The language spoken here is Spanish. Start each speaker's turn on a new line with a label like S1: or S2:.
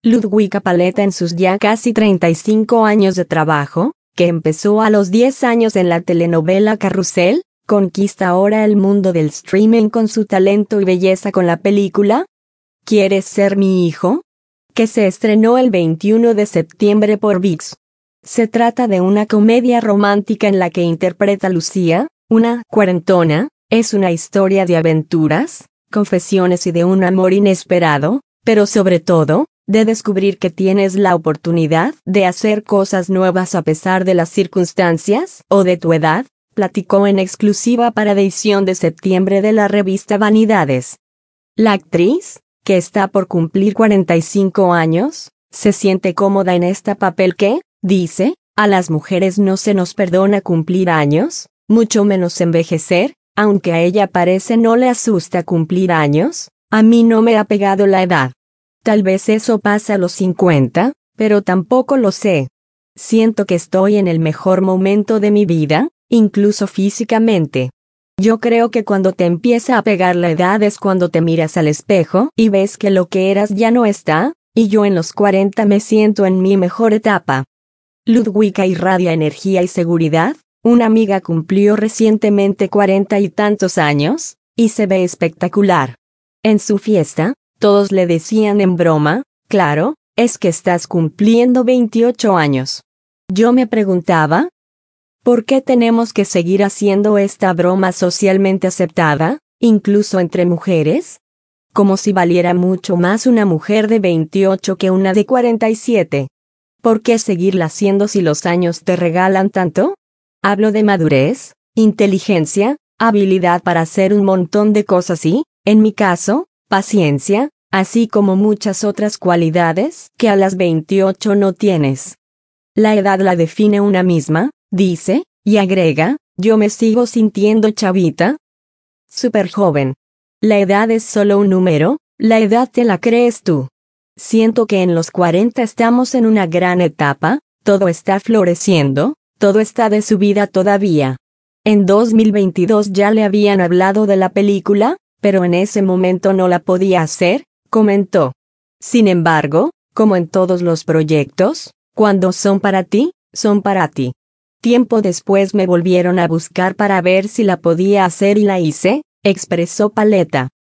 S1: Ludwika Paleta, en sus ya casi 35 años de trabajo, que empezó a los 10 años en la telenovela Carrusel, conquista ahora el mundo del streaming con su talento y belleza con la película ¿Quieres ser mi hijo?, que se estrenó el 21 de septiembre por ViX. Se trata de una comedia romántica en la que interpreta Lucía, una cuarentona. Es una historia de aventuras, confesiones y de un amor inesperado, pero sobre todo, de descubrir que tienes la oportunidad de hacer cosas nuevas a pesar de las circunstancias o de tu edad, platicó en exclusiva para edición de septiembre de la revista Vanidades. La actriz, que está por cumplir 45 años, se siente cómoda en este papel que, dice, a las mujeres no se nos perdona cumplir años, mucho menos envejecer, aunque a ella parece no le asusta cumplir años, a mí no me ha pegado la edad. Tal vez eso pasa a los 50, pero tampoco lo sé. Siento que estoy en el mejor momento de mi vida, incluso físicamente. Yo creo que cuando te empieza a pegar la edad es cuando te miras al espejo y ves que lo que eras ya no está, y yo en los 40 me siento en mi mejor etapa. Ludwika irradia energía y seguridad. Una amiga cumplió recientemente 40 y tantos años, y se ve espectacular. En su fiesta, todos le decían en broma, claro, es que estás cumpliendo 28 años. Yo me preguntaba, ¿por qué tenemos que seguir haciendo esta broma socialmente aceptada, incluso entre mujeres? Como si valiera mucho más una mujer de 28 que una de 47. ¿Por qué seguirla haciendo si los años te regalan tanto? Hablo de madurez, inteligencia, habilidad para hacer un montón de cosas y, en mi caso, paciencia, así como muchas otras cualidades que a las 28 no tienes. La edad la define una misma, dice, y agrega, yo me sigo sintiendo chavita. Súper joven. La edad es solo un número, la edad te la crees tú. Siento que en los 40 estamos en una gran etapa, todo está floreciendo, todo está de subida todavía. En 2022 ya le habían hablado de la película, pero en ese momento no la podía hacer, comentó. Sin embargo, como en todos los proyectos, cuando son para ti, son para ti. Tiempo después me volvieron a buscar para ver si la podía hacer y la hice, expresó Paleta.